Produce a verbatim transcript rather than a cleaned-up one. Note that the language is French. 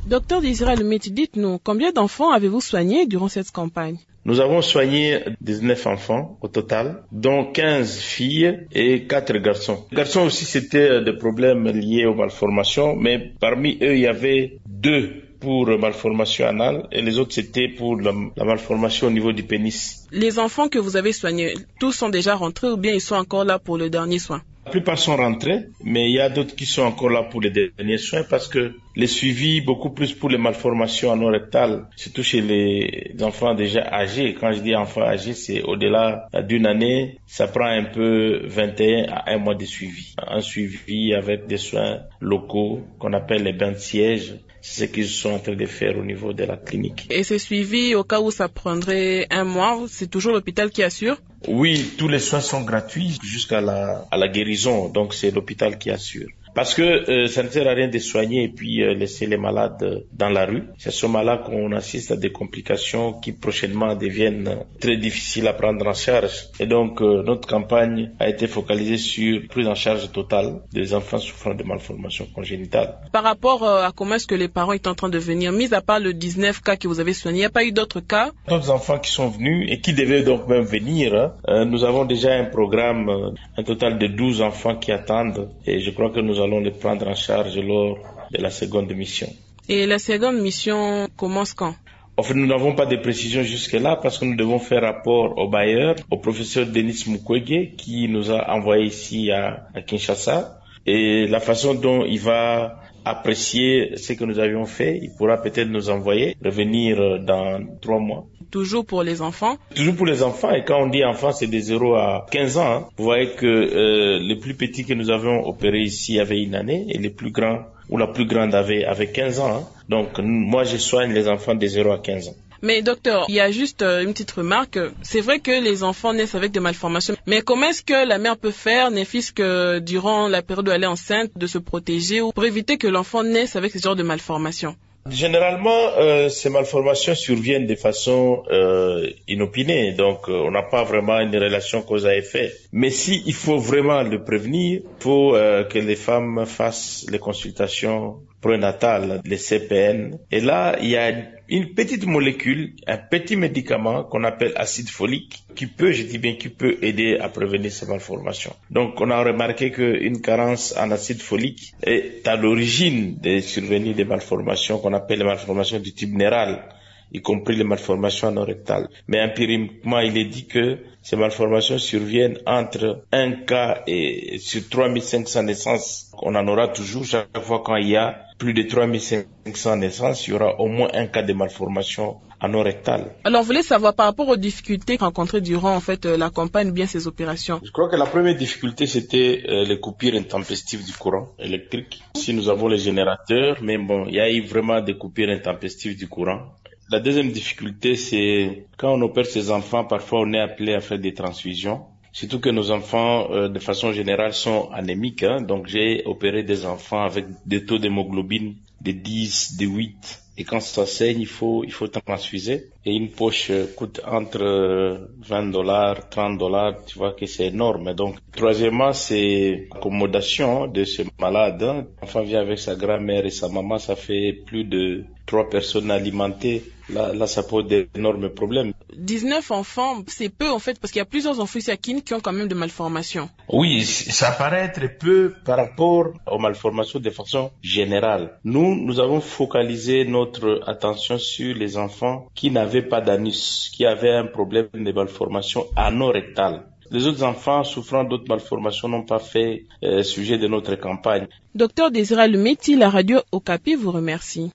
Docteur Désiré Alumeti, dites-nous, combien d'enfants avez-vous soigné durant cette campagne? Nous avons soigné dix-neuf enfants au total, dont quinze filles et quatre garçons. Les garçons aussi, c'était des problèmes liés aux malformations, mais parmi eux, il y avait deux pour malformation anale et les autres, c'était pour la, la malformation au niveau du pénis. Les enfants que vous avez soignés, tous sont déjà rentrés ou bien ils sont encore là pour le dernier soin? La plupart sont rentrés, mais il y a d'autres qui sont encore là pour les derniers soins parce que les suivis, beaucoup plus pour les malformations anorectales, surtout chez les enfants déjà âgés. Quand je dis enfants âgés, c'est au-delà d'une année, ça prend un peu vingt et un à un mois de suivi. Un suivi avec des soins locaux qu'on appelle les bains de siège. C'est ce qu'ils sont en train de faire au niveau de la clinique. Et ce suivi, au cas où ça prendrait un mois, c'est toujours l'hôpital qui assure? Oui, tous les soins sont gratuits jusqu'à la, à la guérison, donc c'est l'hôpital qui assure. Parce que euh, ça ne sert à rien de soigner et puis euh, laisser les malades euh, dans la rue. C'est à ce moment-là qu'on assiste à des complications qui prochainement deviennent euh, très difficiles à prendre en charge. Et donc euh, notre campagne a été focalisée sur la prise en charge totale des enfants souffrant de malformations congénitales. Par rapport euh, à comment est-ce que les parents étaient en train de venir, mis à part le dix-neuf cas que vous avez soigné, il n'y a pas eu d'autres cas? D'autres enfants qui sont venus et qui devaient donc même venir. Hein. Euh, nous avons déjà un programme, euh, un total de douze enfants qui attendent et je crois que nous allons les prendre en charge lors de la seconde mission. Et la seconde mission commence quand? En fait, nous n'avons pas de précision jusque-là parce que nous devons faire rapport au bailleur, au professeur Denis Mukwege qui nous a envoyé ici à, à Kinshasa. Et la façon dont il va apprécier ce que nous avions fait, il pourra peut-être nous envoyer, revenir dans trois mois. Toujours pour les enfants? Toujours pour les enfants. Et quand on dit enfants, c'est de zéro à quinze ans. Hein. Vous voyez que euh, les plus petits que nous avions opérés ici avaient une année et les plus grands, ou la plus grande avait, avait quinze ans. Hein. Donc moi, je soigne les enfants de zéro à quinze ans. Mais docteur, il y a juste une petite remarque. C'est vrai que les enfants naissent avec des malformations. Mais comment est-ce que la mère peut faire, ne fût-ce que durant la période où elle est enceinte, de se protéger ou pour éviter que l'enfant naisse avec ce genre de malformations? Généralement, euh, ces malformations surviennent de façon euh, inopinée, donc euh, on n'a pas vraiment une relation cause à effet. Mais si il faut vraiment le prévenir, il faut euh, que les femmes fassent les consultations prénatales, les C P N. Et là, il y a une petite molécule, un petit médicament qu'on appelle acide folique, qui peut, je dis bien, qui peut aider à prévenir ces malformations. Donc, on a remarqué qu'une carence en acide folique est à l'origine des survenus des malformations qu'on appelle les malformations du tube neural, y compris les malformations anorectales. Mais empiriquement, il est dit que ces malformations surviennent entre un cas et sur trois mille cinq cents naissances. On en aura toujours chaque fois quand il y a plus de trois mille cinq cents naissances, il y aura au moins un cas de malformation anorectale. Alors, vous voulez savoir par rapport aux difficultés rencontrées durant en fait la campagne ou bien ces opérations? Je crois que la première difficulté, c'était euh, les coupures intempestives du courant électrique. Ici, nous avons les générateurs, mais bon, il y a eu vraiment des coupures intempestives du courant. La deuxième difficulté, c'est quand on opère ces enfants, parfois on est appelé à faire des transfusions. Surtout que nos enfants, euh, de façon générale, sont anémiques. Hein. Donc j'ai opéré des enfants avec des taux d'hémoglobine de dix, de huit. Et quand ça saigne, il faut, il faut transfuser. Et une poche coûte entre vingt dollars, trente dollars. Tu vois que c'est énorme. Donc, troisièmement, c'est l'accommodation de ce malade. Hein. L'enfant vient avec sa grand-mère et sa maman. Ça fait plus de trois personnes alimentées. Là, là, ça pose d'énormes problèmes. dix-neuf enfants, c'est peu en fait, parce qu'il y a plusieurs enfants ici à Kin qui ont quand même des malformations. Oui, ça paraît être peu par rapport aux malformations de façon générale. Nous, nous avons focalisé notre attention sur les enfants qui n'avaient pas d'anus, qui avaient un problème de malformation anorectale. Les autres enfants souffrant d'autres malformations n'ont pas fait euh, sujet de notre campagne. Docteur Désiré Alumeti, la radio Okapi vous remercie.